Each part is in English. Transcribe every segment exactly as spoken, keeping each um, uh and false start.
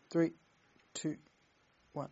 Three, two, one.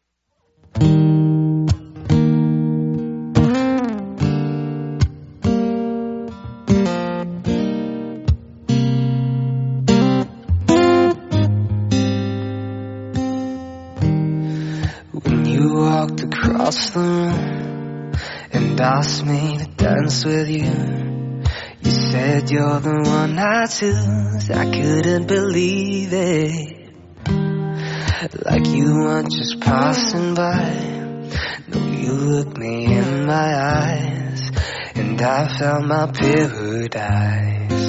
When you walked across the room and asked me to dance with you, you said you're the one I choose. I couldn't believe it. Like you weren't just passing by. No, you looked me in my eyes and I found my paradise.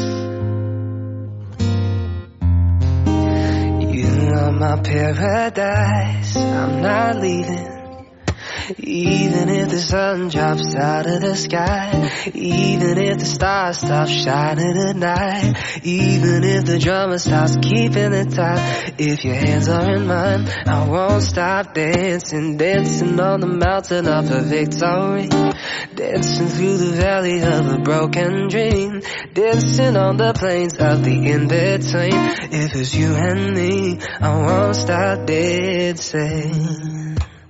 You are my paradise. I'm not leaving. Even if the sun drops out of the sky, even if the stars stop shining at night, even if the drummer stops keeping the time, if your hands are in mine, I won't stop dancing, dancing on the mountain of a victory, dancing through the valley of a broken dream, dancing on the plains of the in-between. If it's you and me, I won't stop dancing.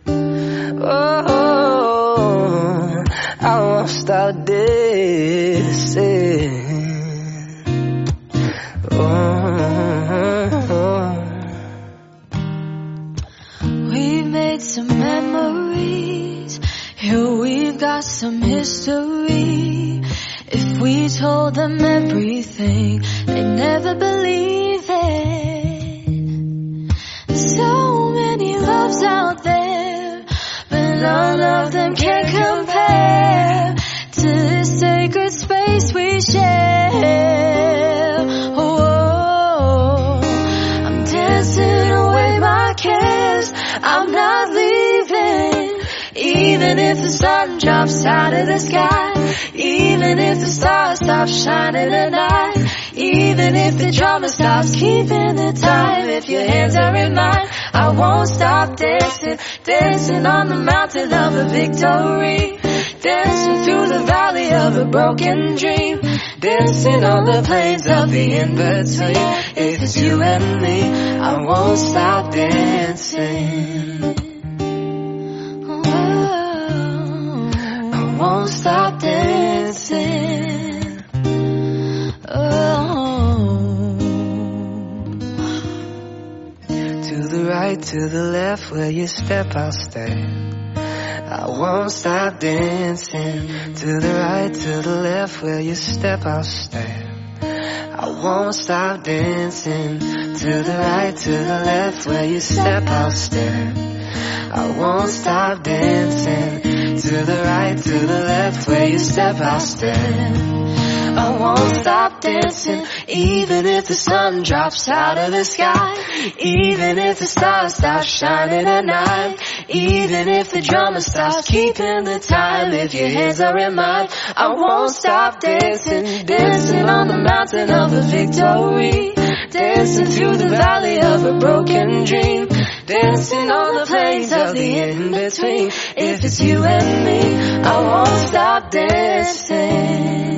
Oh, I won't stop dancing. Oh, we've made some memories. Here we've got some history. If we told them everything, they'd never believe it. So many loves out there, but none of them can compare to this sacred space we share. Oh, I'm dancing away my cares. I'm not leaving. Even if the sun drops out of the sky, even if the stars stop shining at night, even if the drummer stops keeping the time, if your hands are in mine, I won't stop dancing, dancing on the mountain of a victory, dancing through the valley of a broken dream, dancing on the plains of the in-between. If it's you and me, I won't stop dancing. I won't stop dancing. Oh. To the right, to the left, where you step, I'll stay. I won't stop dancing. To the right, to the left, where you step, I'll stay. I won't stop dancing. To the right, to the left, where you step, I'll stay. I won't stop dancing. To the right, to the left, where you step, I'll stand. I won't stop dancing, even if the sun drops out of the sky, even if the stars stop shining at night, even if the drummer stops keeping the time, if your hands are in mine, I won't stop dancing, dancing on the mountain of a victory, dancing through the valley of a broken dream, dancing on the plains of the in-between. If it's you and me, I won't stop dancing.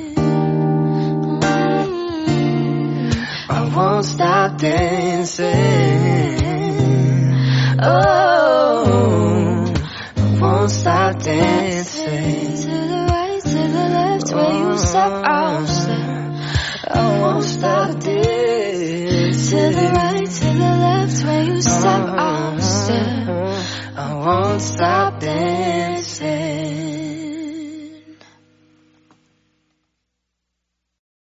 I won't stop dancing. Oh, I won't stop dancing. To the right, to the left, where you step, I'll step. I won't stop dancing. To the right, to the left, where you step, I'll step. I won't stop dancing.